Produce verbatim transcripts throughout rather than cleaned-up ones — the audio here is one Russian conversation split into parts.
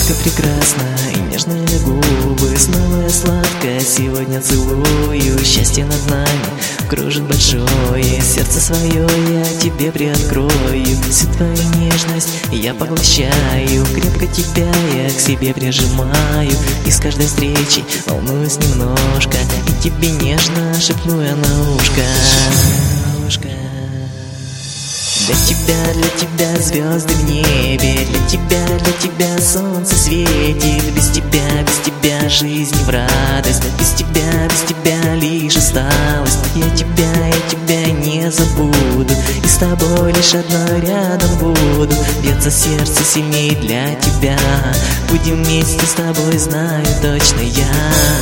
Улыбка прекрасна и нежные губы, снова я сладко сегодня целую. Счастье над нами кружит большое, сердце свое я тебе приоткрою. Всю твою нежность я поглощаю, крепко тебя я к себе прижимаю. И с каждой встречи волнуюсь немножко, и тебе нежно шепну я на ушко. Для тебя, для тебя звезды в небе, для тебя, для тебя солнце светит. Без тебя, без тебя жизнь в радость, без тебя, без тебя лишь осталось. Я тебя, я тебя не забуду, и с тобой лишь одной рядом буду. Бьется сердце сильнее для тебя, будем вместе с тобой, знаю точно я.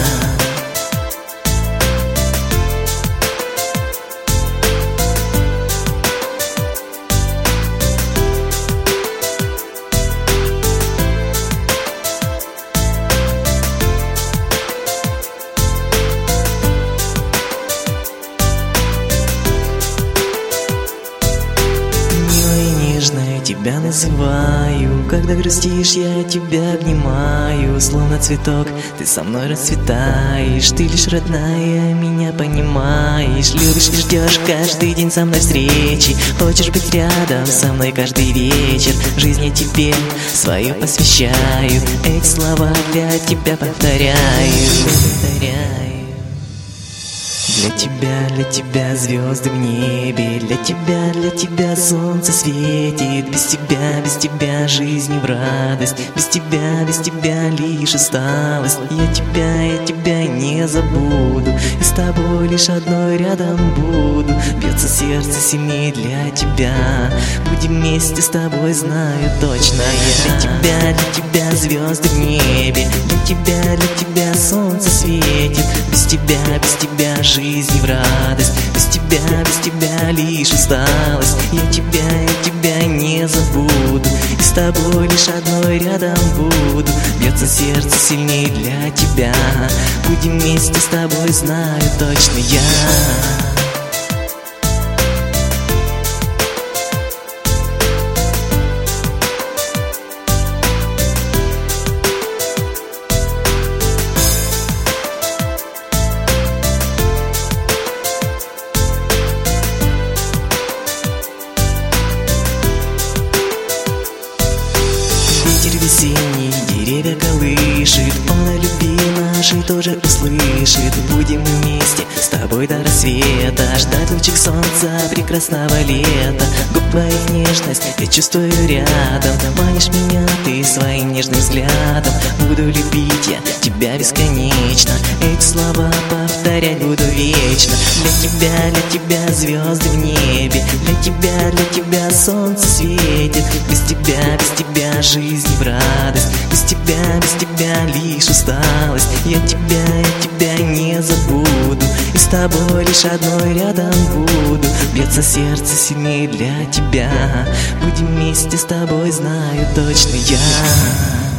Тебя называю, когда грустишь, я тебя обнимаю. Словно цветок, ты со мной расцветаешь. Ты лишь родная, меня понимаешь. Любишь и ждешь каждый день со мной встречи. Хочешь быть рядом со мной каждый вечер. Жизнь я тебе свою посвящаю. Эти слова для тебя повторяю, повторяю. Для тебя, для тебя звезды в небе, для тебя, для тебя солнце светит. Без тебя, без тебя жизнь в радость, без тебя, без тебя лишь осталось. Я тебя, я тебя не забуду, и с тобой лишь одной рядом буду. Бьется сердце сильнее для тебя, будем вместе с тобой, знаю точно я. Для тебя, для тебя звезды в небе, для тебя, для тебя солнце светит. Без тебя, без тебя жизнь в радость, без тебя, без тебя лишь осталось. Я тебя, я тебя не забуду, и с тобой лишь одной рядом буду. Бьется сердце сильнее для тебя, будем вместе с тобой, знаю точно я. Ветер весенний деревья колышет, он о любви нашей тоже услышит. Будем вместе с тобой до рассвета, ждать лучик солнца прекрасного лета. Губ твоих нежность я чувствую рядом, манишь меня ты своим нежным взглядом. Буду любить я тебя бесконечно, эти слова повторять буду вечно. Для тебя, для тебя звезды в небе, для тебя, для тебя солнце светит. Без тебя, без тебя жизнь в радость, без тебя, без тебя лишь усталость. Я тебя, я тебя не забуду, и с тобой лишь одной рядом буду. Бьется сердце сильнее для тебя, будем вместе с тобой, знаю точно я.